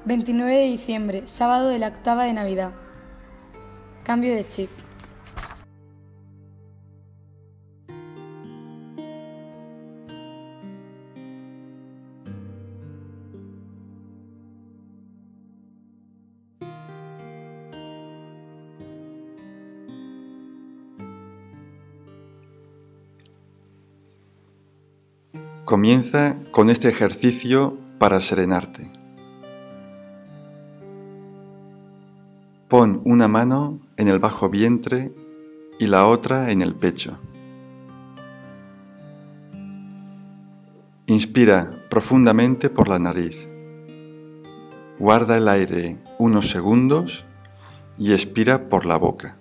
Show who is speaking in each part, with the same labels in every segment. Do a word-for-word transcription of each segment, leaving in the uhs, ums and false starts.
Speaker 1: veintinueve de diciembre, sábado de la octava de Navidad. Cambio de chip.
Speaker 2: Comienza con este ejercicio para serenarte. Pon una mano en el bajo vientre y la otra en el pecho. Inspira profundamente por la nariz. Guarda el aire unos segundos y expira por la boca.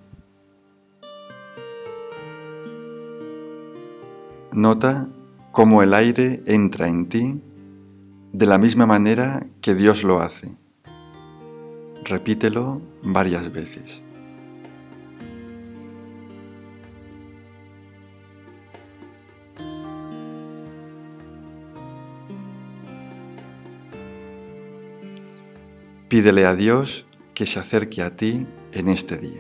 Speaker 2: Nota cómo el aire entra en ti de la misma manera que Dios lo hace. Repítelo varias veces. Pídele a Dios que se acerque a ti en este día.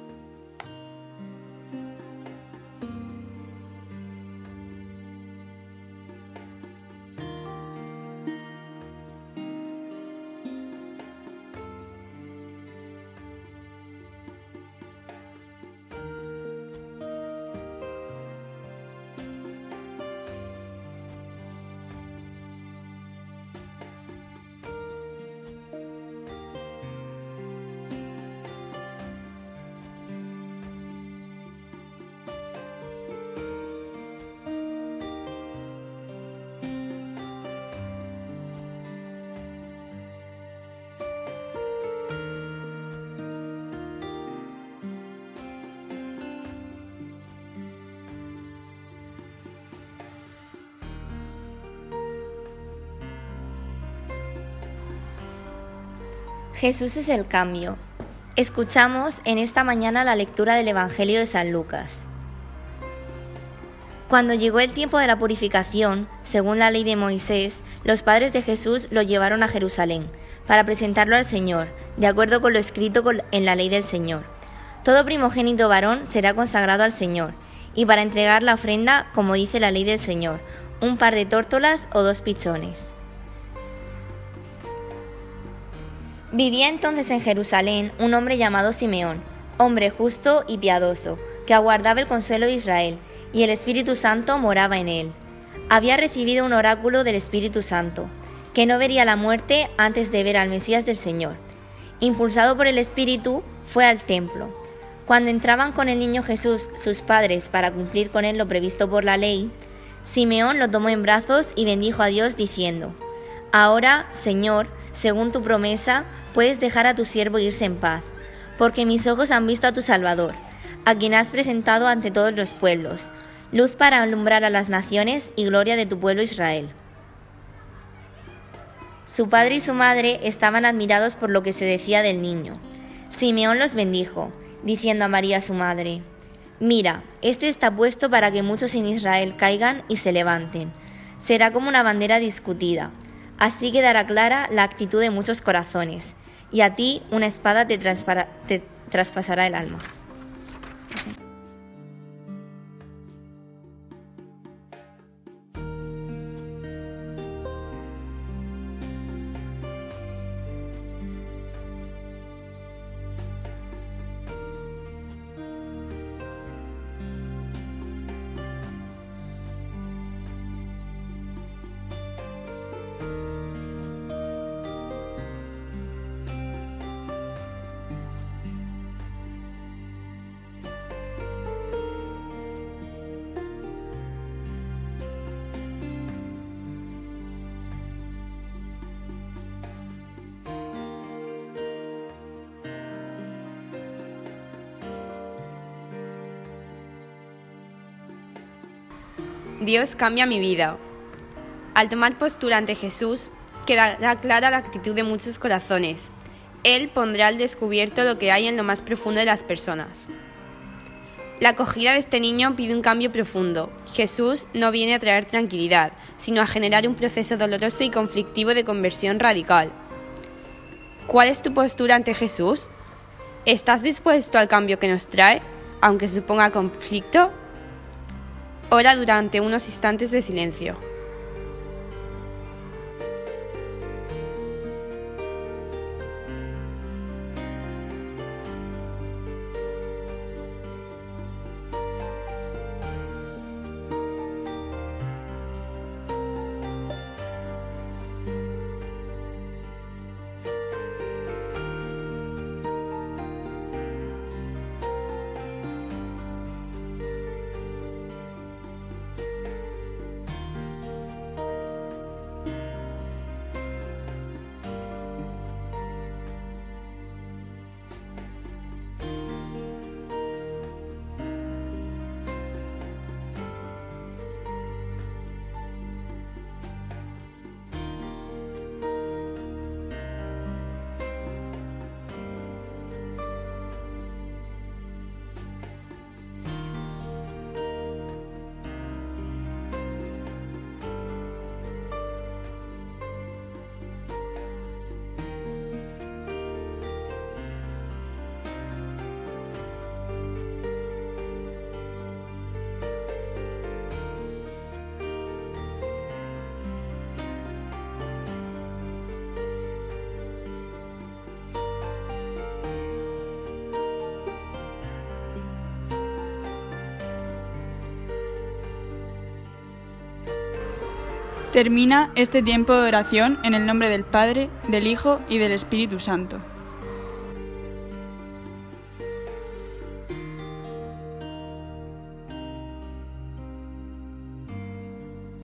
Speaker 3: Jesús es el cambio. Escuchamos en esta mañana la lectura del Evangelio de San Lucas. Cuando llegó el tiempo de la purificación, según la ley de Moisés, los padres de Jesús lo llevaron a Jerusalén para presentarlo al Señor, de acuerdo con lo escrito en la ley del Señor. Todo primogénito varón será consagrado al Señor, y para entregar la ofrenda, como dice la ley del Señor, un par de tórtolas o dos pichones. Vivía entonces en Jerusalén un hombre llamado Simeón, hombre justo y piadoso, que aguardaba el consuelo de Israel, y el Espíritu Santo moraba en él. Había recibido un oráculo del Espíritu Santo, que no vería la muerte antes de ver al Mesías del Señor. Impulsado por el Espíritu, fue al templo. Cuando entraban con el niño Jesús sus padres para cumplir con él lo previsto por la ley, Simeón lo tomó en brazos y bendijo a Dios diciendo: «Ahora, Señor, según tu promesa, puedes dejar a tu siervo irse en paz, porque mis ojos han visto a tu Salvador, a quien has presentado ante todos los pueblos, luz para alumbrar a las naciones y gloria de tu pueblo Israel». Su padre y su madre estaban admirados por lo que se decía del niño. Simeón los bendijo, diciendo a María su madre: «Mira, este está puesto para que muchos en Israel caigan y se levanten. Será como una bandera discutida. Así quedará clara la actitud de muchos corazones, y a ti una espada te, traspara, te traspasará el alma».
Speaker 4: Dios cambia mi vida. Al tomar postura ante Jesús, quedará clara la actitud de muchos corazones. Él pondrá al descubierto lo que hay en lo más profundo de las personas. La acogida de este niño pide un cambio profundo. Jesús no viene a traer tranquilidad, sino a generar un proceso doloroso y conflictivo de conversión radical. ¿Cuál es tu postura ante Jesús? ¿Estás dispuesto al cambio que nos trae, aunque suponga conflicto? Ora durante unos instantes de silencio.
Speaker 5: Termina este tiempo de oración en el nombre del Padre, del Hijo y del Espíritu Santo.